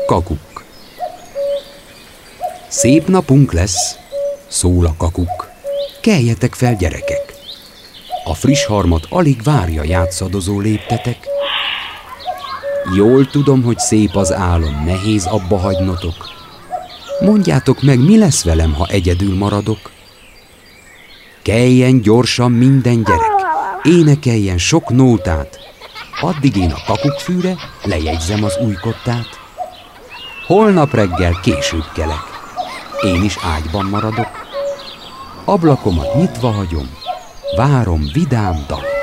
Kakuk. Szép napunk lesz, szól a kakuk. Keljetek fel, gyerekek! A friss harmat alig várja játszadozó léptetek. Jól tudom, hogy szép az álom, nehéz abba hagynotok. Mondjátok meg, mi lesz velem, ha egyedül maradok? Keljen gyorsan minden gyerek, énekeljen sok nótát. Addig én a kakukfűre lejegyzem az új kottát. Holnap reggel később kelek, én is ágyban maradok. Ablakomat nyitva hagyom, várom vidám dal.